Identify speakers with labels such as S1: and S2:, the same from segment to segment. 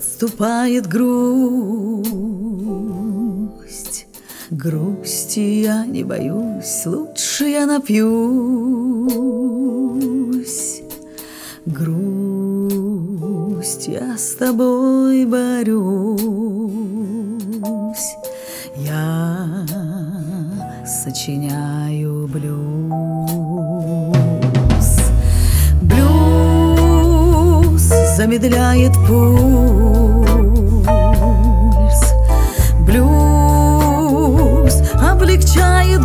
S1: подступает грусть. Грусти я не боюсь, лучше я напьюсь. Грусть, я с тобой борюсь. Я сочиняю блюз. Блюз замедляет пульс. Блюз облегчает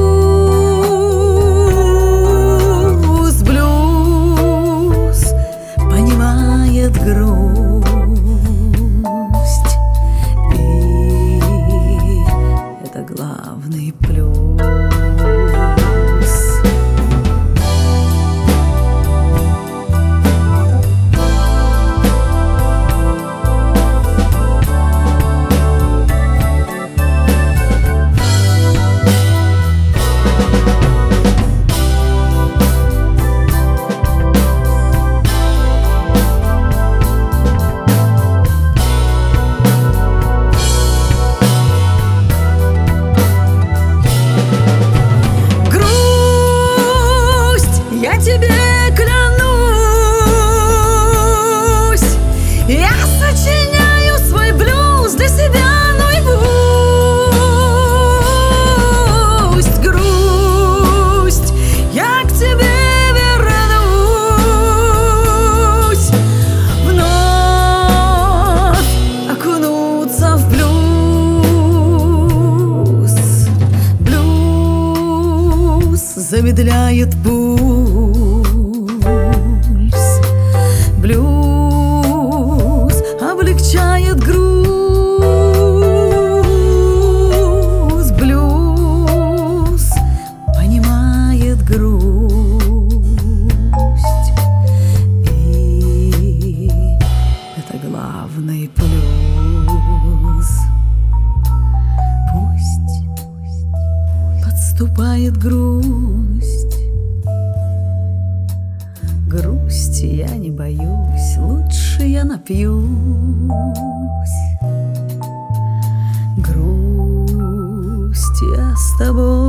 S1: груз. Блюз понимает грусть. И это главный плюс. Я тебе клянусь, я сочиняю свой блюз для себя наизусть. Грусть, я к тебе вернусь, вновь окунуться в блюз. Блюз замедляет путь. Блюз облегчает груз. Блюз понимает грусть. И это главный плюс. Пусть подступает грусть. Грусти я не боюсь, лучше я напьюсь. Грусть, я с тобой